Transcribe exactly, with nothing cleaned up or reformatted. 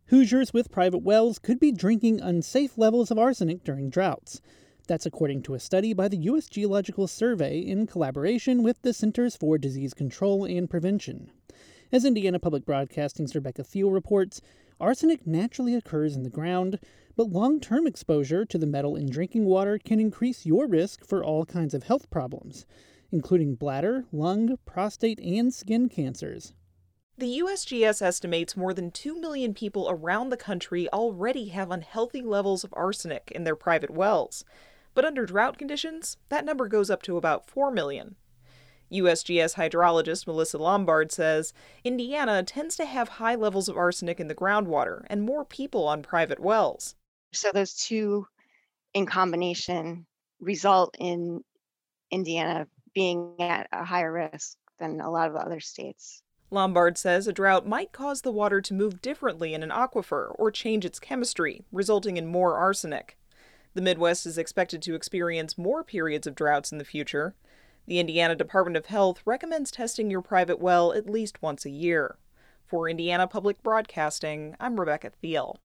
Hoosiers with private wells could be drinking unsafe levels of arsenic during droughts. That's according to a study by the U S Geological Survey in collaboration with the Centers for Disease Control and Prevention. As Indiana Public Broadcasting's Rebecca Thiel reports, arsenic naturally occurs in the ground, but long-term exposure to the metal in drinking water can increase your risk for all kinds of health problems, including bladder, lung, prostate, and skin cancers. The U S G S estimates more than two million people around the country already have unhealthy levels of arsenic in their private wells. But under drought conditions, that number goes up to about four million. U S G S hydrologist Melissa Lombard says Indiana tends to have high levels of arsenic in the groundwater and more people on private wells. So those two in combination result in Indiana being at a higher risk than a lot of the other states. Lombard says a drought might cause the water to move differently in an aquifer or change its chemistry, resulting in more arsenic. The Midwest is expected to experience more periods of droughts in the future. The Indiana Department of Health recommends testing your private well at least once a year. For Indiana Public Broadcasting, I'm Rebecca Thiel.